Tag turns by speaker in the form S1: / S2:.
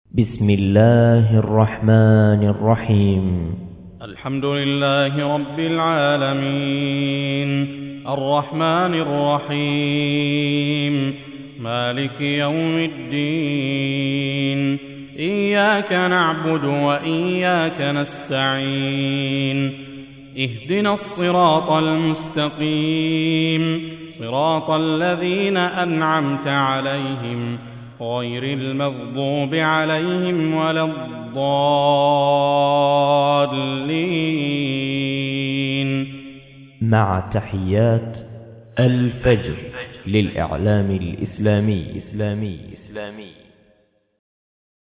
S1: بسم الله الرحمن الرحيم.
S2: الحمد لله رب العالمين الرحمن الرحيم مالك يوم الدين إياك نعبد وإياك نستعين اهدنا الصراط المستقيم صراط الذين أنعمت عليهم غير المغضوب عليهم ولا الضالين.
S1: مع تحيات الفجر للإعلام الإسلامي.